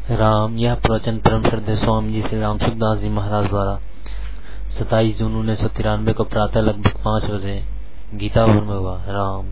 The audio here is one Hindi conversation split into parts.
राम। यह प्रवचन परम श्रद्धेय स्वामी जी श्री राम सुखदास जी महाराज द्वारा 27 जून 1993 को प्रातः लगभग 5 बजे गीता भवन में हुआ। राम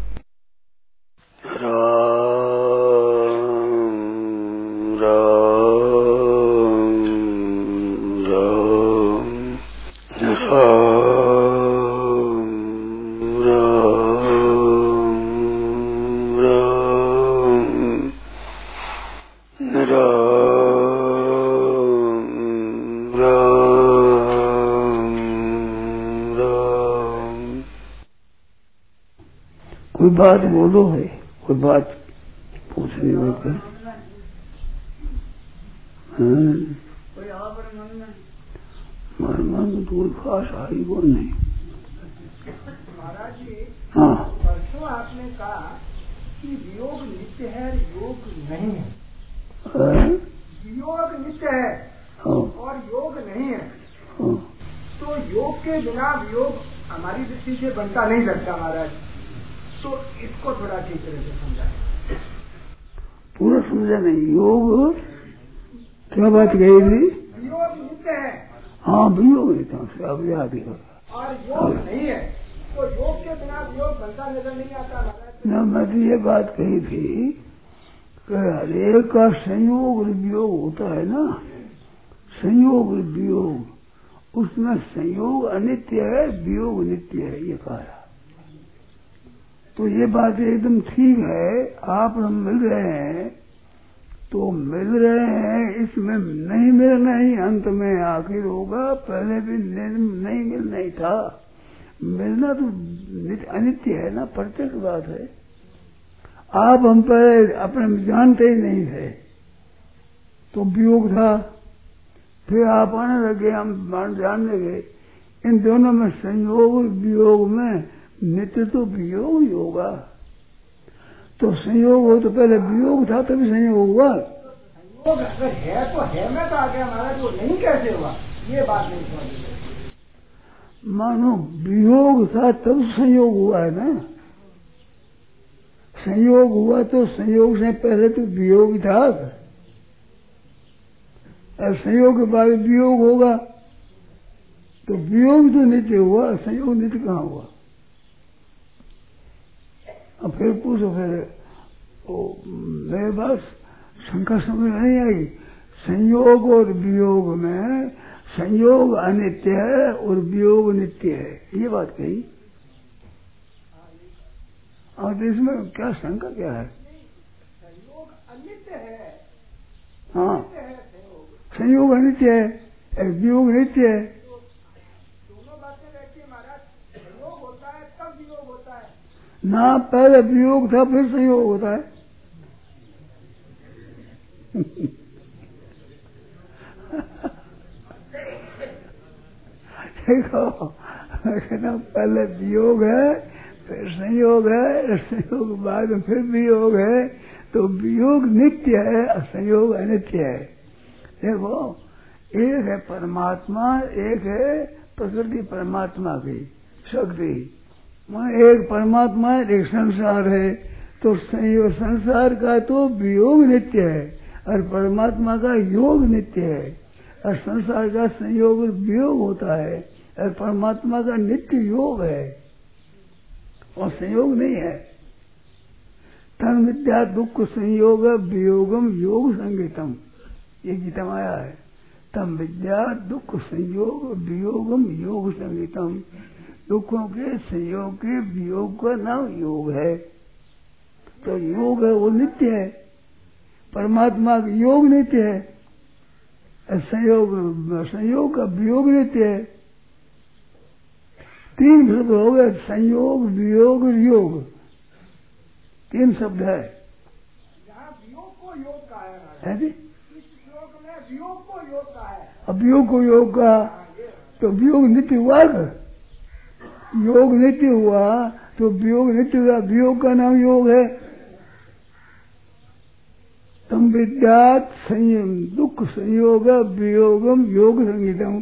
कोई बात बोलो है, कोई बात पूछनी हो क्या? मन में तो कोई खास आई वो नहीं। महाराज जी, हाँ, परसों आपने कहा कि वियोग नित्य है, योग नहीं है। वियोग नित्य है और योग नहीं है। तो योग के बिना वियोग हमारी दृष्टि से बनता नहीं सकता महाराज। तो इसको थोड़ा ठीक तरह से समझाएं। पूरा समझा नहीं। योग क्या बात कही थी? वियोग नित्य है। हाँ, वियोग नित्य से अब याद ही होगा। और योग नहीं है, तो योग के बिना वियोग बनता नजर नहीं आता महाराज। न, मैं तो ये बात कही थी कि हरेक का संयोग वियोग होता है ना, संयोग वियोग, उसमें संयोग अनित्य है, वियोग नित्य है, ये कहा। तो ये बात एकदम ठीक है। आप हम मिल रहे हैं तो मिल रहे हैं, इसमें नहीं मिलना ही अंत में आखिर होगा। पहले भी नहीं मिलना ही था। मिलना तो अनित्य है ना, प्रत्यक्ष बात है। आप हम पहले अपने जानते ही नहीं थे तो वियोग था, फिर आप आने लगे, हम जानने लगे। इन दोनों में संयोग वियोग में नित्य तो वियोग ही होगा। तो संयोग हो तो पहले वियोग था, तभी संयोग हुआ। संयोग अगर है तो है में तो आ गया महाराज, वो नहीं कैसे हुआ ये बात नहीं समझ। मानो वियोग था तब संयोग हुआ है ना। संयोग हुआ तो संयोग से पहले तो वियोग था, और संयोग के बाद वियोग होगा तो वियोग तो नित्य हुआ, संयोग नित्य कहाँ हुआ? अब फिर पूछो, फिर मेरे पास शंका समझ नहीं आई। संयोग और वियोग में संयोग अनित्य है और वियोग नित्य है, ये बात कही। और इसमें क्या शंका क्या है? संयोग अनित्य है। हाँ, संयोग अनित्य है, वियोग नित्य है। दोनों बातें रहती है महाराज। संयोग होता है तब वियोग होता है ना, पहले वियोग था फिर संयोग होता है। देखो, पहले वियोग है फिर संयोग है, संयोग के बाद में फिर वियोग है, तो वियोग नित्य है और संयोग अनित्य है। देखो, एक है परमात्मा, एक है प्रकृति परमात्मा की शक्ति। एक परमात्मा है, एक संसार है। तो संयोग संसार का तो वियोग नित्य है और परमात्मा का योग नित्य है, और संसार का संयोग वियोग होता है और परमात्मा का नित्य योग है और संयोग नहीं है। तन विद्या दुख संयोग वियोगम योग संगीतम, ये गीता में आया है। तम विद्या दुख संयोग वियोगम योग संगीतम। दुखों के संयोग के वियोग का नाम योग है। तो योग है वो नित्य है, परमात्मा का योग नित्य है, संयोग का वियोग नित्य है। तीन शब्द हो गए, संयोग वियोग योग, तीन शब्द है। यहाँ वियोग को योग का है जी? इस योग में वियोग को योग का है। अब वियोग को योग का, तो वियोग नित्य हुआ, योग नित्य हुआ तो वियोग नित्य हुआ, वियोग का नाम योग है। तम विद्यात संयम दुख संयोग वियोगम योग संगीतम,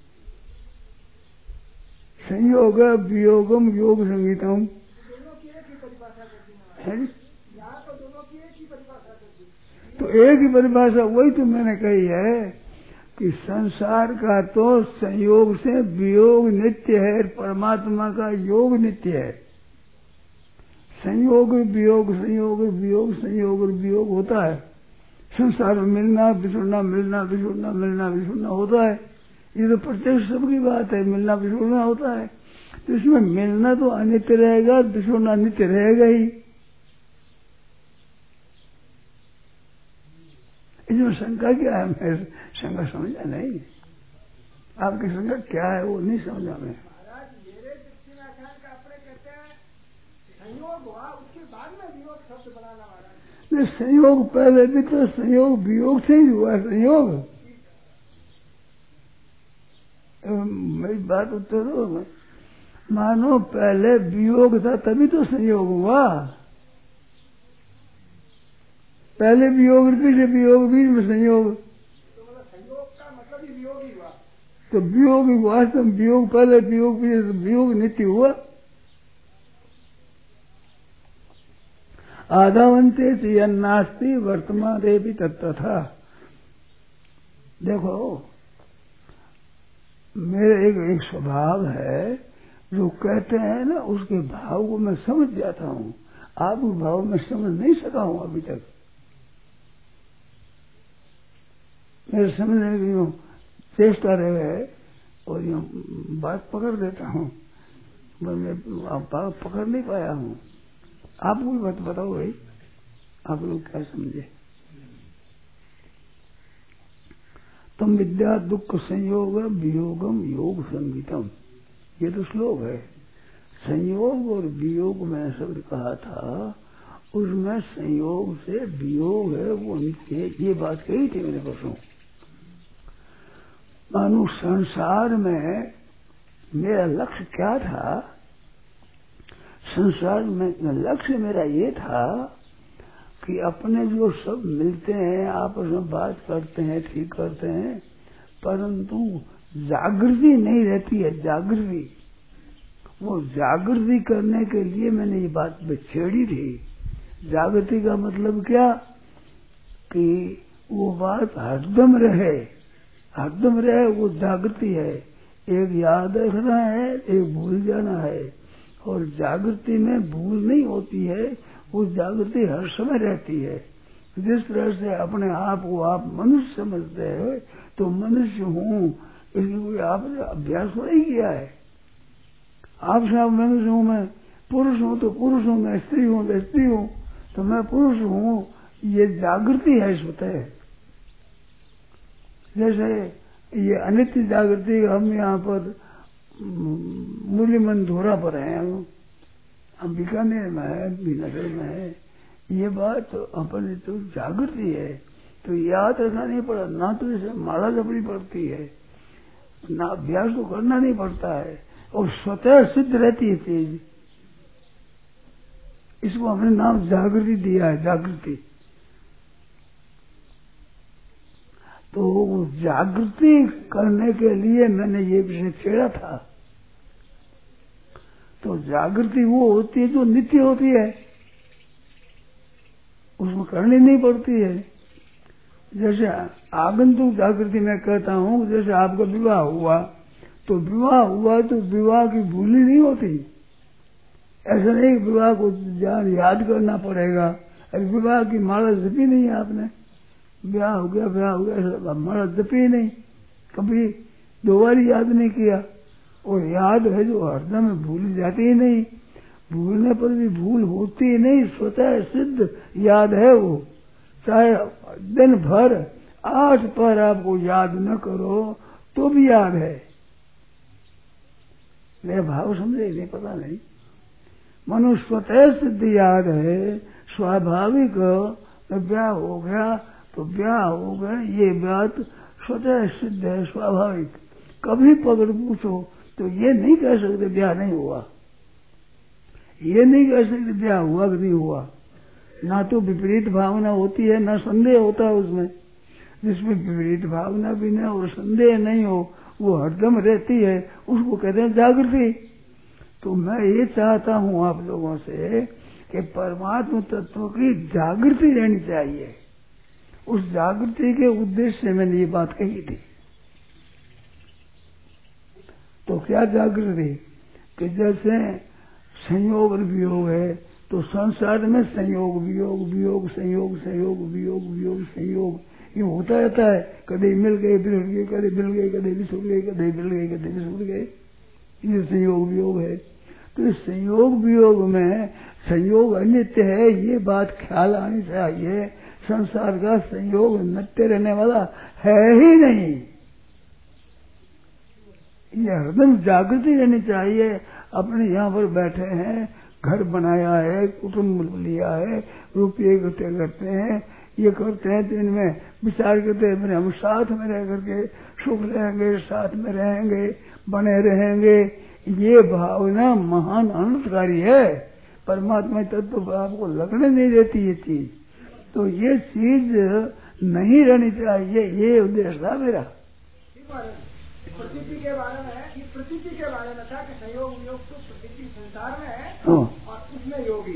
संयोग वियोगम योग संगीतम। दोनों की एक ही परिभाषा करती है। यहाँ तो दोनों की एक ही परिभाषा करती। तो एक ही परिभाषा वही तो मैंने कही है कि संसार का तो संयोग से वियोग नित्य है, परमात्मा का योग नित्य है। संयोग वियोग, संयोग वियोग, संयोग वियोग होता है संसार में। मिलना बिछुड़ना, मिलना बिछुड़ना, मिलना बिछुड़ना होता है। ये तो प्रत्यक्ष सबकी बात है, मिलना बिछुड़ना होता है। तो इसमें मिलना तो अनित्य रहेगा, बिछुड़ना नित्य रहेगा ही। इसमें शंका क्या है? मैं शंका समझा नहीं। आपकी शंका क्या है वो नहीं समझा मैं। महाराज मेरे दृष्टि में का अपने कहते हैं संयोग हुआ, उसके बाद में वियोग शब्द बनाना महाराज। नहीं, संयोग पहले भी तो संयोग वियोग से ही हुआ। संयोग मेरी बात उत्तर दो। मानो पहले वियोग था तभी तो संयोग हुआ। पहले वियोग, पीछे वियोग, बीच में संयोग। तो मतलब संयोग का मतलब ही वियोग ही हुआ। तो वियोग वास्तव में वियोग पहले, वियोग पीछे, वियोग नित्य हुआ। आधावंते चयन्नास्ति वर्तमान भी तत्तथा। देखो मेरे एक स्वभाव है, जो कहते हैं ना उसके भाव को मैं समझ जाता हूँ। आपके भाव में समझ नहीं सका हूँ अभी तक। मेरे समझने की यूँ चेष्टा रहे और यूँ बात पकड़ देता हूँ, मैं बात पकड़ नहीं पाया हूँ। आप कोई बात बताओ भाई, आप लोग क्या समझे? तुम विद्या दुख संयोग वियोगम योग संगीतम, ये तो श्लोक है। संयोग और वियोग में शब्द कहा था, उसमें संयोग से वियोग है वो नित्य, ये बात कही थी मैंने परसों। मानो संसार में मेरा लक्ष्य क्या था? संसार में लक्ष्य मेरा ये था कि अपने जो सब मिलते हैं, आपस में बात करते हैं, ठीक करते हैं, परंतु जागृति नहीं रहती है। जागृति, वो जागृति करने के लिए मैंने ये बात छेड़ी थी। जागृति का मतलब क्या? कि वो बात हरदम रहे, हरदम रहे, वो जागृति है। एक याद रखना है, एक भूल जाना है। और जागृति में भूल नहीं होती है, वो जागृति हर समय रहती है। जिस तरह से अपने आप को आप मनुष्य समझते हैं, तो मनुष्य हूँ, इसलिए आपने अभ्यास नहीं किया है। आपसे आप मनुष्य हूँ, मैं पुरुष हूँ तो पुरुष हूँ, मैं स्त्री हूँ तो स्त्री हूँ, तो मैं पुरुष हूँ, ये जागृति है स्वतः। जैसे ये अनित्य जागृति, हम यहाँ पर मुरली मंदोरा पर हैं, हम बीकानेर में है, बीनगर में है, ये बात तो अपने तो जागृति है। तो याद रखना नहीं पड़ा, ना तो इसे माला जपनी पड़ती है, ना अभ्यास तो करना नहीं पड़ता है, और स्वतः सिद्ध रहती है चीज। इसको हमने नाम जागृति दिया है, जागृति। तो जागृति करने के लिए मैंने ये विषय छेड़ा था। तो जागृति वो होती है जो नित्य होती है, उसमें करनी नहीं पड़ती है। जैसे आगंतुक जागृति मैं कहता हूँ, जैसे आपका विवाह हुआ, तो विवाह हुआ तो विवाह की भूली नहीं होती। ऐसा नहीं विवाह को याद करना पड़ेगा। अरे विवाह की माला जपी नहीं है आपने, ब्याह हो गया, ब्याह हो गया, माला जपी नहीं, कभी दो बार याद नहीं किया। और याद है जो हरदम भूल जाती ही नहीं, भूलने पर भी भूल होती ही नहीं, स्वतः सिद्ध याद है वो। चाहे दिन भर 8 पर आपको याद न करो तो भी याद है। मेरा भाव समझे नहीं? पता नहीं, मनुष्य स्वतः सिद्ध याद है, स्वाभाविक। ब्याह हो गया तो ब्याह हो गया, ये बात स्वतः सिद्ध है, स्वाभाविक। कभी पकड़ पूछो तो ये नहीं कह सकते ब्याह नहीं हुआ, ये नहीं कह सकते ब्याह हुआ कि नहीं हुआ। ना तो विपरीत भावना होती है, ना संदेह होता है उसमें। जिसमें विपरीत भावना भी न और संदेह नहीं हो, वो हरदम रहती है, उसको कहते हैं जागृति। तो मैं ये चाहता हूँ आप लोगों से कि परमात्मा तत्व की जागृति रहनी चाहिए। उस जागृति के उद्देश्य से मैंने ये बात कही थी। तो क्या जागृति कि जैसे संयोग और वियोग है, तो संसार में संयोग वियोग, वियोग संयोग, संयोग वियोग, वियोग संयोग, ये होता रहता है। कभी मिल गए बिछड़ गए, कभी मिल गए कभी बिछड़ गए, कभी मिल गए कभी बिछड़ गए, ये संयोग वियोग है। तो इस संयोग वियोग में संयोग अनित्य है, ये बात ख्याल आनी चाहिए। संसार का संयोग नित्य रहने वाला है ही नहीं, ये हरदम जागृति रहनी चाहिए। अपने यहाँ पर बैठे हैं, घर बनाया है, कुटुंब लिया है, रुपये इकट्ठे करते हैं, ये करते हैं, तो इनमें विचार करते हैं हम साथ में रह करके सुख रहेंगे, साथ में रहेंगे, बने रहेंगे। ये भावना महान आनंदकारी है। परमात्मा तत्व आपको लगने नहीं देती ये चीज, तो ये चीज नहीं रहनी चाहिए। ये उद्देश्य था मेरा। प्रतीति के बारे में, ये प्रतीति के बारे में था कि संयोग वियोग तो प्रतीति संसार में है और उसमें योगी।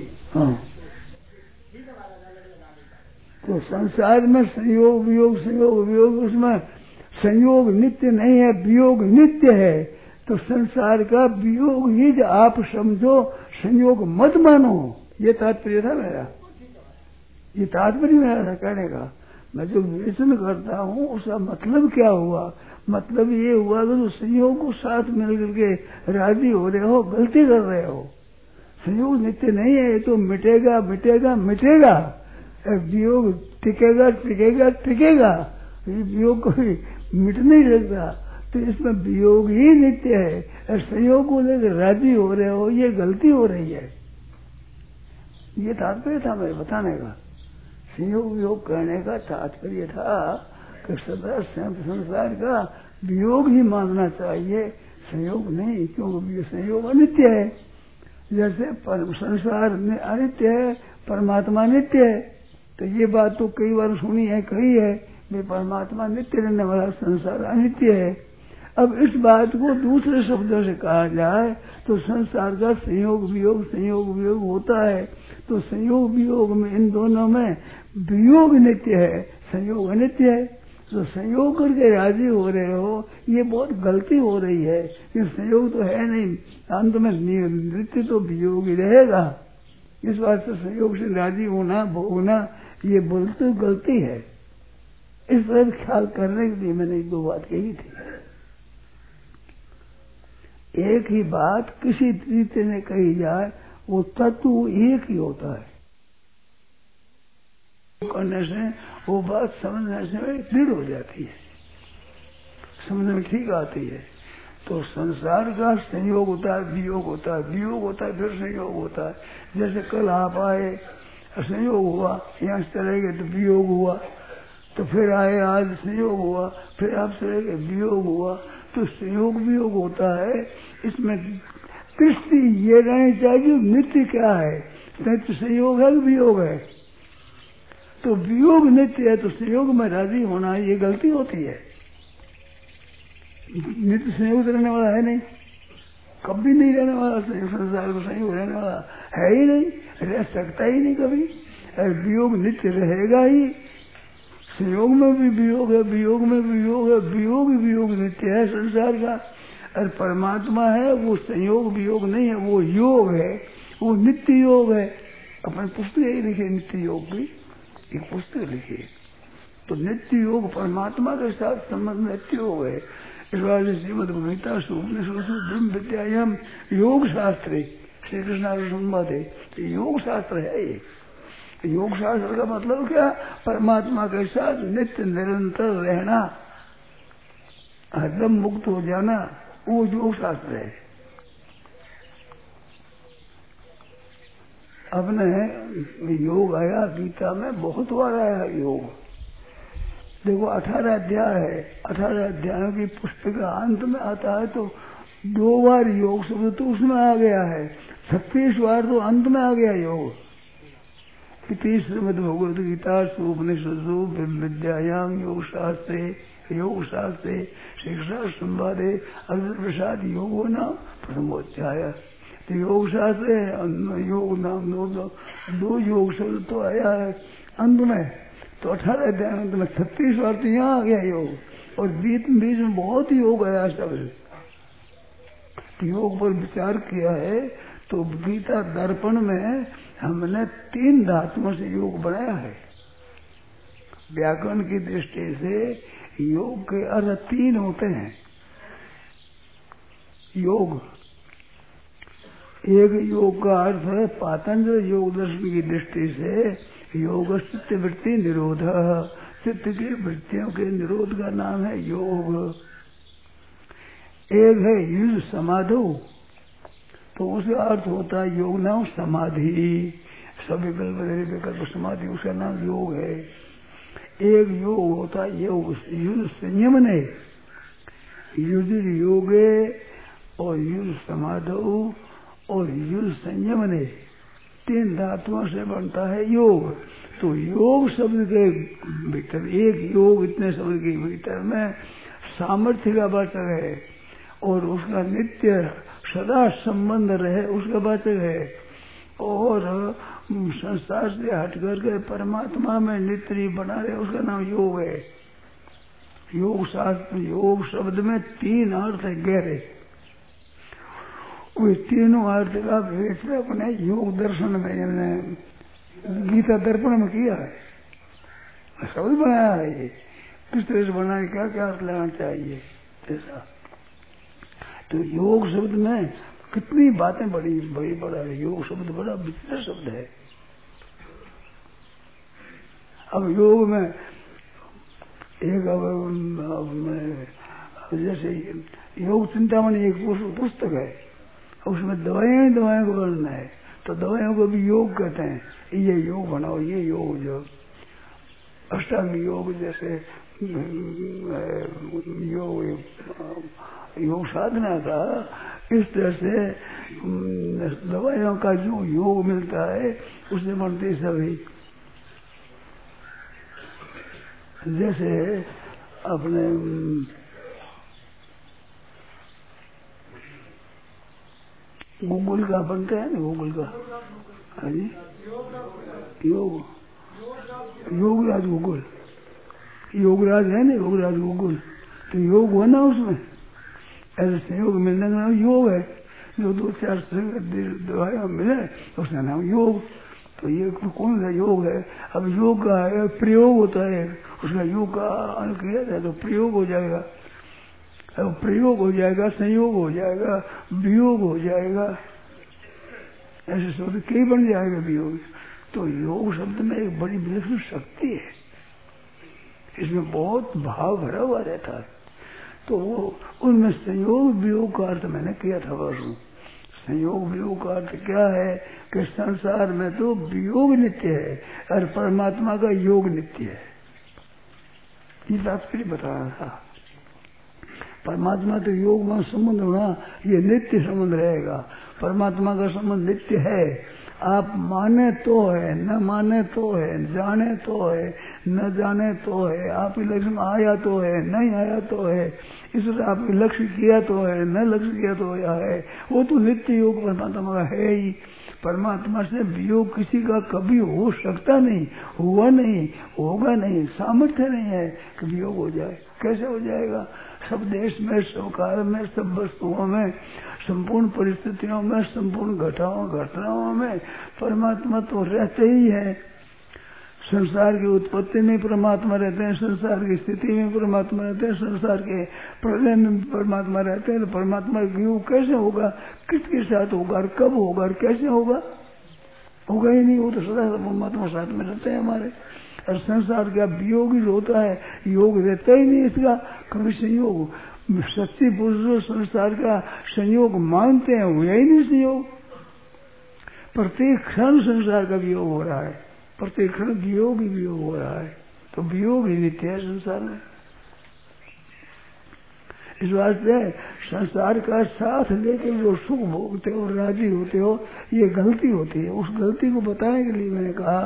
तो संसार में संयोग वियोग, संयोग वियोग, उसमें संयोग नित्य नहीं है, वियोग नित्य है। तो संसार का वियोग ही जो आप समझो, संयोग मत मानो। ये तात्पर्य था मेरा, ये तात्पर्य मेरा था कहने का। मैं जो विवेचन करता हूँ उसका मतलब क्या हुआ? मतलब ये हुआ कि तो संयोग को साथ मिल करके राजी हो रहे हो, गलती कर रहे हो। संयोग नित्य नहीं है, ये तो मिटेगा मिटेगा मिटेगा। वियोग टिकेगा टिकेगा टिकेगा, ये वियोग कोई मिट नहीं सकता। तो इसमें वियोग ही नित्य है, संयोग को लेकर राजी हो रहे हो, ये गलती हो रही है। ये तात्पर्य था मेरे बताने का। संयोग वियोग कहने का तात्पर्य था कि सदा संसार का वियोग ही मानना चाहिए, संयोग नहीं, क्योंकि संयोग अनित्य है। जैसे संसार में अनित्य है, परमात्मा नित्य है। तो ये बात तो कई बार सुनी है, कही है, वे परमात्मा नित्य रहने वाला, संसार अनित्य है। अब इस बात को दूसरे शब्दों से कहा जाए तो संसार का संयोग वियोग होता है। तो संयोग वियोग में, इन दोनों में वियोग नित्य है, संयोग अनित्य है। तो संयोग करके राजी हो रहे हो, ये बहुत गलती हो रही है। कि संयोग तो है नहीं, अंत में नित्य तो वियोग ही रहेगा। इस बात से संयोग से राजी होना, भोगना, ये बोलते गलती है। इस पर ख्याल करने के लिए मैंने एक दो बात कही थी। एक ही बात किसी तरीके से कही जाए, वो तत्व एक ही होता है। करने से वो बात समझने से दृढ़ हो जाती है, समझ में ठीक आती है। तो संसार का संयोग होता है, वियोग होता है, वियोग होता है, फिर संयोग होता है। जैसे कल आप आए, संयोग हुआ, यहाँ से चले गए तो वियोग हुआ, तो फिर आए आज संयोग हुआ, फिर आप चले गए वियोग हुआ। तो संयोग वियोग होता है। इसमें दृष्टि ये रहनी चाहिए नित्य क्या है, नित्य संयोग है कि वियोग है। तो वियोग नित्य है, तो संयोग में राजी होना ये गलती होती है। नित्य संयोग रहने वाला है नहीं, कभी नहीं रहने वाला। संसार में संयोग रहने वाला है ही नहीं, रह सकता ही नहीं कभी। वियोग नित्य रहेगा ही। संयोग में भी वियोग है, वियोग में भी वियोग है, वियोग ही वियोग नित्य है संसार का। और परमात्मा है वो संयोग वियोग नहीं है, वो योग है, वो नित्य योग है। अपने पुस्तक ही लिखे नित्य योग की, एक पुस्तक लिखी। तो नित्य योग परमात्मा के साथ संबंध नित्य योग है। इस बार श्रीमद गीता ब्रह्म विद्यायाम योग शास्त्र श्री कृष्ण संवाद है, योग शास्त्र है ये। योग शास्त्र का मतलब क्या? परमात्मा के साथ नित्य निरंतर रहना, हरदम मुक्त हो जाना, वो योग शास्त्र है। अब ने योग आया गीता में, बहुत बार आया योग। देखो 18 अध्याय है, 18 अध्यायों की पुस्तक अंत में आता है तो 2 बार योग शब्द तो उसमें आ गया है, 36 बार तो अंत में आ गया योग। श्रीमद् भगवद गीता उपनिषदु विद्यायाम योग शास्त्रे श्री कृष्ण संवादे अर्जुन प्रसाद योगो नाम प्रथमोध्याय। तो योग शास्त्र योग नाम दो योग शब्द तो आया है अंत में। तो तो 18 अध्याय में तुम्हें 36 बार तो यहाँ आ गया योग, और बीच में बहुत योग आया सब। योग पर विचार किया है तो गीता दर्पण में हमने 3 धातुओं से योग बनाया है। व्याकरण की दृष्टि से योग के अर्थ 3 होते हैं। योग, एक योग का अर्थ है पातंजल योग दर्शन की दृष्टि से योग चित्त वृत्ति निरोध, चित्त की वृत्तियों के निरोध का नाम है योग। एक है युज समाधो, तो उसका अर्थ होता है योग नाम समाधि, सभी विकल्प समाधि, उसका नाम योग है। एक योग होता है योग युज संयम ने, युज योगे और युज समाधो और युज संयम ने, 3 धातुओं से बनता है योग। तो योग शब्द के भीतर, एक योग इतने शब्द के भीतर में सामर्थ्य का वाचक है, और उसका नित्य सदा संबंध रहे उसका वाचक है, और संसार से हट करके परमात्मा में नित्य बना रहे उसका नाम योग है। योग शास्त्र, योग शब्द में 3 अर्थ है गहरे, वे तीनों अर्थ का भेद अपने योग दर्शन में हमने गीता दर्पण में किया है, शब्द बनाया है। ये किस तरह से बनाए, क्या क्या अर्थ लेना चाहिए ऐसा। तो योग शब्द में कितनी बातें बड़ी बड़ा है। योग शब्द बड़ा विचित्र शब्द है। अब योग में एक जैसे योग चिंतामणि एक पुस्तक है, उसमें दवाइयां को वर्णन है, तो दवाइयों को भी योग कहते हैं। ये योग बनाओ, ये योग जो अष्टांग योग जैसे योग साधना का, इस तरह से दवाइयों का जो योग मिलता है उससे बनते सभी। जैसे अपने गूगल का बनता है ना, गूगल का योग, योगराज गूगल, योगराज है ना, योगराज गूगल, तो योग हुआ ना उसमें। ऐसे संयोग मिलने का नाम योग है। जो 2-4 दवाइयां मिले उसका नाम योग। तो ये कौन सा योग है? अब योग का प्रयोग होता है, उसका योग का अंत किया जाए तो प्रयोग हो जाएगा, अब प्रयोग हो जाएगा, संयोग हो जाएगा, वियोग हो जाएगा, ऐसे शब्द कई बन जाएगा वियोग। तो योग शब्द में एक बड़ी विलक्षण शक्ति है, इसमें बहुत भाव भरा हुआ रहता है। तो उनमें संयोग वियोग का अर्थ मैंने किया था परसों। संयोग वियोग का अर्थ क्या है कि संसार में तो वियोग नित्य है और परमात्मा का योग नित्य है। ये तात्पर्य बता रहा था। परमात्मा तो योग में संबंध होना, ये नित्य संबंध रहेगा। परमात्मा का संबंध नित्य है। आप माने तो है, न माने तो है, जाने तो है, न जाने तो है, आपके लक्ष्य में आया तो है, नहीं आया तो है, इसलिए आपके लक्ष्य किया तो है, न लक्ष्य किया तो है, वो तो नित्य योग परमात्मा का है ही। परमात्मा से वियोग किसी का कभी हो सकता नहीं, हुआ नहीं, होगा नहीं, सामर्थ्य नहीं है कि वियोग हो जाए। कैसे हो जाएगा? सब देश में, सब काल में, सब वस्तुओं में, संपूर्ण परिस्थितियों में, संपूर्ण घटनाओं में परमात्मा तो रहते ही है। संसार की उत्पत्ति में परमात्मा रहते हैं, संसार की स्थिति में परमात्मा रहते हैं, संसार के प्रलय में परमात्मा रहते हैं। तो परमात्मा योग कैसे होगा? किसके साथ होगा और कब होगा और कैसे होगा? होगा ही नहीं। वो तो सदा परमात्मा साथ में रहते हैं हमारे। और संसार का वियोग ही होता है, योग रहता ही नहीं इसका कभी संयोग। सच्चे पुरुष संसार का संयोग मानते हैं, हुआ ही नहीं संयोग। प्रत्येक क्षण संसार का वियोग हो रहा है, प्रत्येक क्षण वियोग ही वियोग हो रहा है। तो वियोग ही नित्य है संसार में। इस वास्ते संसार का साथ लेकर जो सुख भोगते हो, राजी होते हो, ये गलती होती है। उस गलती को बताने के लिए मैंने कहा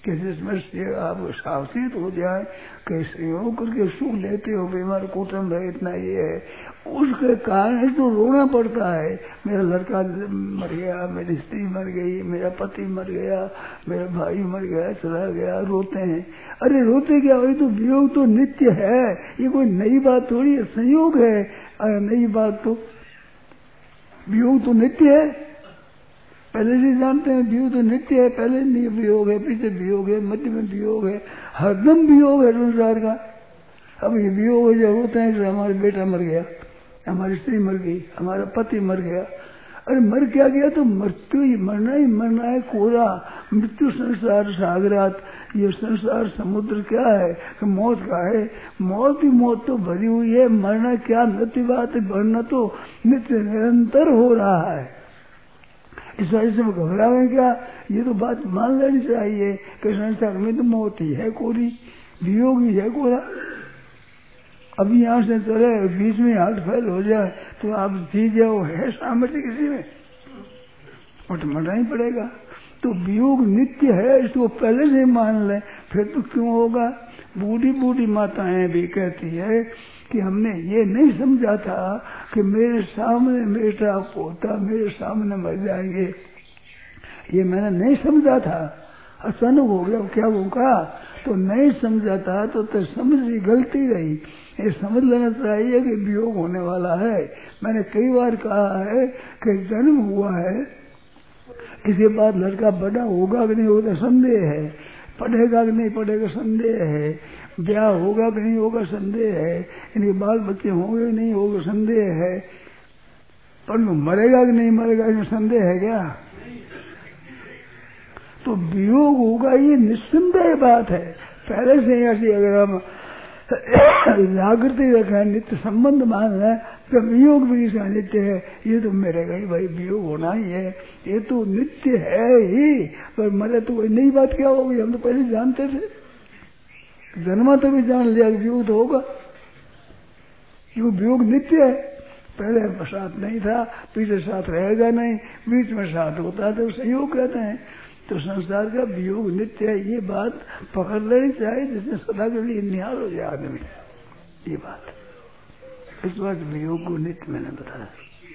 कि जिसमें से आप सावचेत हो जाए कि संयोग करके सुख लेते हो, बीमार कुटुंब है, इतना ये है, उसके कारण तो रोना पड़ता है। मेरा लड़का मर गया, मेरी स्त्री मर गई, मेरा पति मर गया, मेरा भाई मर गया, चला गया, रोते हैं। अरे रोते क्या, वही तो वियोग तो नित्य है, ये कोई नई बात थोड़ी है, संयोग है। अरे नई बात तो वियोग तो नित्य है, पहले से जानते हैं वियोग तो नित्य है। पहले नहीं वियोग है, पीछे वियोग है, मध्य में वियोग है, हरदम वियोग है संसार का। अब ये वियोग हो जाए होते हैं कि हमारा बेटा मर गया, हमारी स्त्री मर गई, हमारा पति मर गया। अरे मर क्या गया, तो मृत्यु ही मरना है, कोरा मृत्यु संसार सागरात, ये संसार समुद्र क्या है कि मौत का है। मौत ही मौत तो भरी हुई है, मरना क्या नित्य बात है, मरना तो नित्य निरंतर हो रहा है। इस वजह से घबरावे क्या, ये तो बात मान लेनी चाहिए कि संसार में तो मौत ही है कोरी, वियोग ही है कोरा। अभी यहाँ से चले बीच में हार्ट फेल हो जाए तो आप जी जाओ, है सामर्थ्य किसी में, बट मरना ही पड़ेगा। तो वियोग नित्य है, इसको पहले से मान ले, फिर तो क्यों होगा। बूढ़ी बूढ़ी माताएं भी कहती है कि हमने ये नहीं समझा था कि मेरे सामने बेटा पोता मेरे सामने मर जाएंगे, ये मैंने नहीं समझा था, अचानक हो गया। क्या होगा, तो नहीं समझा था तो समझ ही गलती रही। ये समझ लेना चाहिए कि वियोग होने वाला है। मैंने कई बार कहा है कि जन्म हुआ है, इसके बाद लड़का बड़ा होगा कि नहीं होगा संदेह है, पढ़ेगा कि नहीं पढ़ेगा संदेह है, ब्याह होगा कि नहीं होगा संदेह है, इनके बाल बच्चे होंगे नहीं होंगे संदेह है, पर मरेगा कि नहीं मरेगा इसमें संदेह है क्या। तो वियोग होगा ये निस्संदेह बात है। पहले से ऐसी अगर हम जागृति रखें, नित्य संबंध मान रहे तो वियोग भी इसका नित्य है, ये तो मेरे गई भाई वियोग होना ही है, ये तो नित्य है ही। पर मरे तो कोई नई बात क्या होगी, हम तो पहले जानते थे, जन्मा तो भी जान लिया वियोग तो होगा, क्यों वियोग नित्य है। पहले साथ नहीं था, पीछे साथ रहेगा नहीं, बीच में साथ होता तो संयोग कहते हैं। तो संसार का वियोग नित्य है, ये बात पकड़ लेनी चाहिए, जिसने सदा के लिए निहाल हो जाए आदमी, ये बात। इस बात वियोग को नित्य मैंने बताया।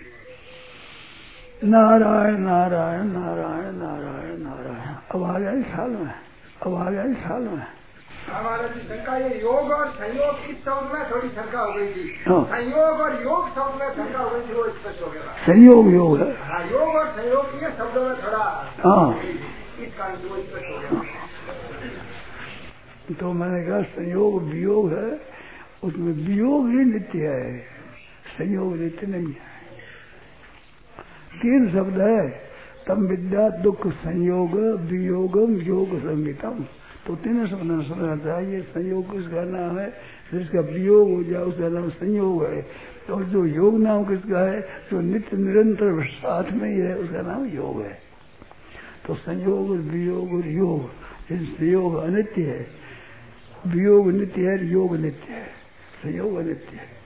नारायण नारायण नारायण नारायण नारायण। अब आ गया साल में, अब आ गया साल में। हमारा जी शंका ये योग और संयोग इस शब्द में थोड़ी शंका हो गई थी। संयोग और योग शब्द में शंका हो गई थी, वो स्पष्ट हो गया। संयोग योग है, हाँ, योग और संयोग के शब्दों में थोड़ा, हाँ, इस कारण से वो स्पष्ट हो गया। तो मैंने कहा संयोग वियोग है, उसमें वियोग ही नित्य है, संयोग नित्य नहीं है। 3 शब्द है, तम विद्या दुख संयोग वियोगम योग संगीतम। तो 3 शब्द समझना चाहिए। संयोग किसका नाम है, जिसका वियोग हो जाए उसका नाम संयोग है, और जो योग नाम किसका है, जो नित्य निरंतर साथ में ही है, उसका नाम योग है। तो संयोग और वियोग और योग, संयोग अनित्य है, वियोग नित्य है, योग नित्य है, संयोग अनित्य है।